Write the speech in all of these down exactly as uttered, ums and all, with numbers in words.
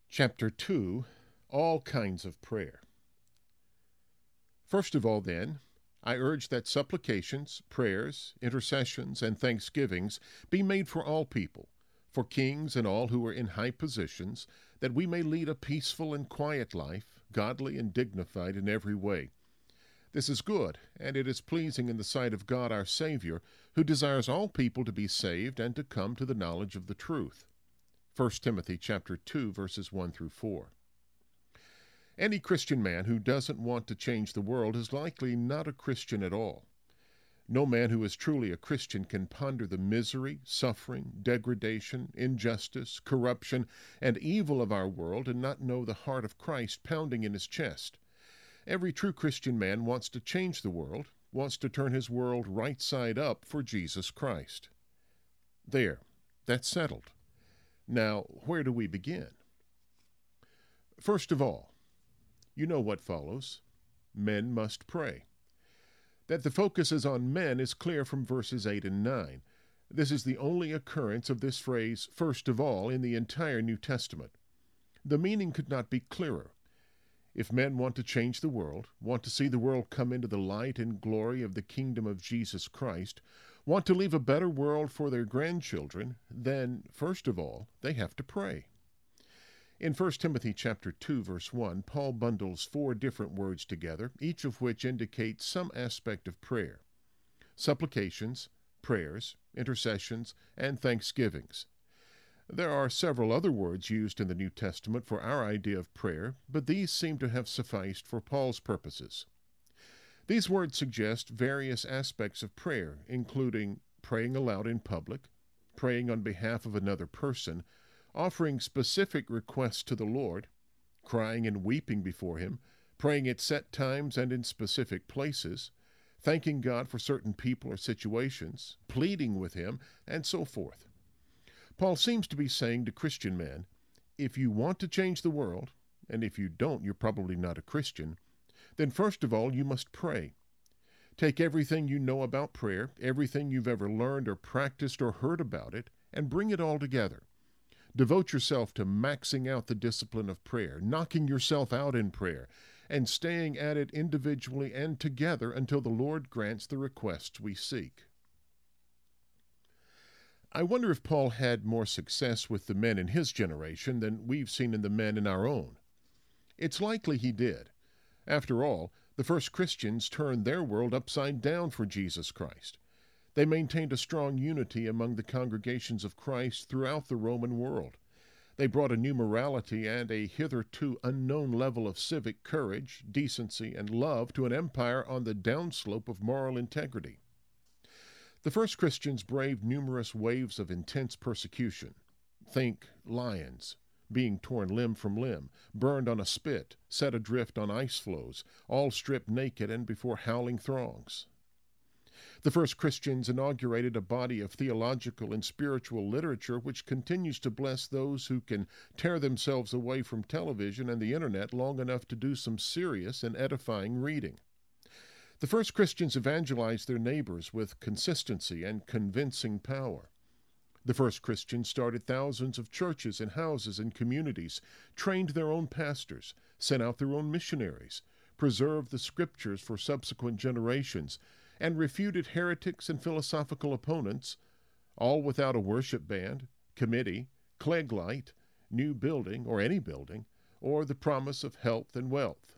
Chapter two, All Kinds of Prayer. First of all, then, I urge that supplications, prayers, intercessions, and thanksgivings be made for all people, for kings and all who are in high positions, that we may lead a peaceful and quiet life, godly and dignified in every way. This is good, and it is pleasing in the sight of God our Savior, who desires all people to be saved and to come to the knowledge of the truth. First Timothy chapter two, verses one through four. Any Christian man who doesn't want to change the world is likely not a Christian at all. No man who is truly a Christian can ponder the misery, suffering, degradation, injustice, corruption, and evil of our world and not know the heart of Christ pounding in his chest. Every true Christian man wants to change the world, wants to turn his world right side up for Jesus Christ. There, that's settled. Now, where do we begin? First of all, you know what follows. Men must pray. That the focus is on men is clear from verses eight and nine. This is the only occurrence of this phrase, first of all, in the entire New Testament. The meaning could not be clearer. If men want to change the world, want to see the world come into the light and glory of the kingdom of Jesus Christ, want to leave a better world for their grandchildren, then, first of all, they have to pray. In First Timothy chapter two, verse one, Paul bundles four different words together, each of which indicates some aspect of prayer: supplications, prayers, intercessions, and thanksgivings. There are several other words used in the New Testament for our idea of prayer, but these seem to have sufficed for Paul's purposes. These words suggest various aspects of prayer, including praying aloud in public, praying on behalf of another person, offering specific requests to the Lord, crying and weeping before Him, praying at set times and in specific places, thanking God for certain people or situations, pleading with Him, and so forth. Paul seems to be saying to Christian men, if you want to change the world, and if you don't, you're probably not a Christian, then first of all you must pray. Take everything you know about prayer, everything you've ever learned or practiced or heard about it, and bring it all together. Devote yourself to maxing out the discipline of prayer, knocking yourself out in prayer, and staying at it individually and together until the Lord grants the requests we seek. I wonder if Paul had more success with the men in his generation than we've seen in the men in our own. It's likely he did. After all, the first Christians turned their world upside down for Jesus Christ. They maintained a strong unity among the congregations of Christ throughout the Roman world. They brought a new morality and a hitherto unknown level of civic courage, decency, and love to an empire on the downslope of moral integrity. The first Christians braved numerous waves of intense persecution. Think lions, being torn limb from limb, burned on a spit, set adrift on ice floes, all stripped naked and before howling throngs. The first Christians inaugurated a body of theological and spiritual literature which continues to bless those who can tear themselves away from television and the internet long enough to do some serious and edifying reading. The first Christians evangelized their neighbors with consistency and convincing power. The first Christians started thousands of churches and houses and communities, trained their own pastors, sent out their own missionaries, preserved the scriptures for subsequent generations, and refuted heretics and philosophical opponents, all without a worship band, committee, Klieg light, new building or any building, or the promise of health and wealth.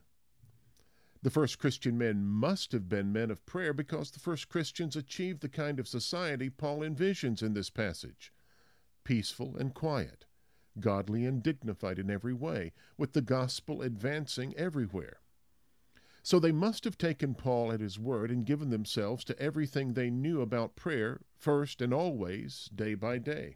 The first Christian men must have been men of prayer because the first Christians achieved the kind of society Paul envisions in this passage: peaceful and quiet, godly and dignified in every way, with the gospel advancing everywhere. So they must have taken Paul at his word and given themselves to everything they knew about prayer, first and always, day by day.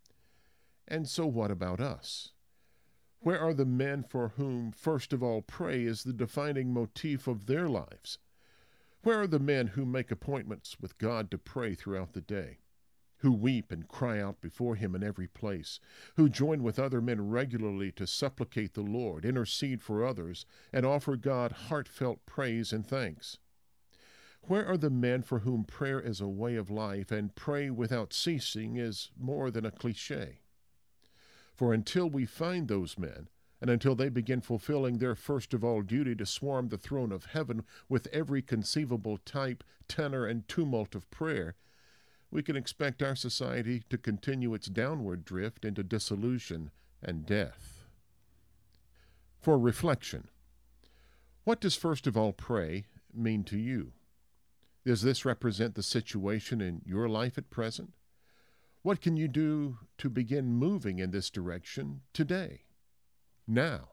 And so what about us? Where are the men for whom, first of all, pray is the defining motif of their lives? Where are the men who make appointments with God to pray throughout the day, who weep and cry out before Him in every place, who join with other men regularly to supplicate the Lord, intercede for others, and offer God heartfelt praise and thanks? Where are the men for whom prayer is a way of life and pray without ceasing is more than a cliché? For until we find those men, and until they begin fulfilling their first of all duty to swarm the throne of heaven with every conceivable type, tenor, and tumult of prayer, we can expect our society to continue its downward drift into dissolution and death. For reflection, what does first of all pray mean to you? Does this represent the situation in your life at present? What can you do to begin moving in this direction today, now?